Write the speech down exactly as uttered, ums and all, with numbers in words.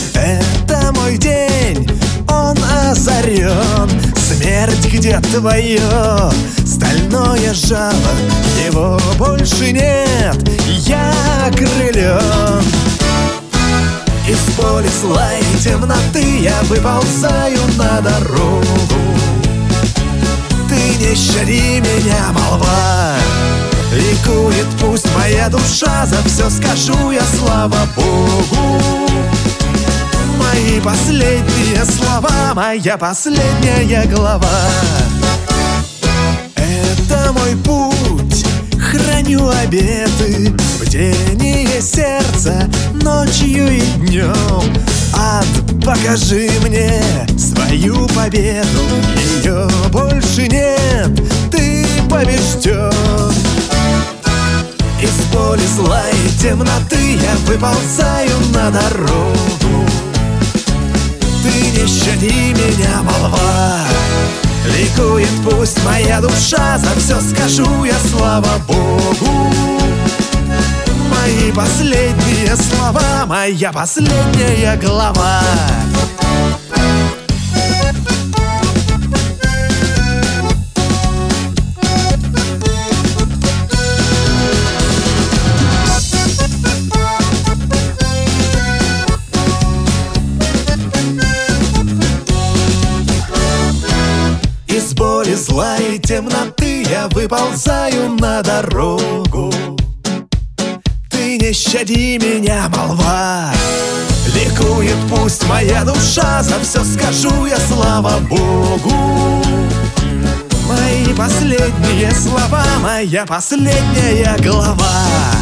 Это мой день, он озарен. Смерть, где твое стальное жало? Его больше нет, я окрылен. Из поля зла и темноты я выползаю на дорогу. Ты не щади меня, молва, ликует пусть моя душа. За все скажу я слава Богу. Мои последние слова, моя последняя глава. Это мой путь, храню обеты в тени сердца, ночью и днем. Ад, покажи мне свою победу. Ее больше нет, ты побежден. Из поля зла и темноты я выползаю на дорогу. Ты не щади меня, молва, ликует пусть моя душа. За все скажу я слава Богу. Мои последние слова, моя последняя глава. Из боли, зла и темноты я выползаю на дорогу. Ты не щади меня, молва, ликует пусть моя душа. За все скажу я слава Богу. Мои последние слова, моя последняя глава.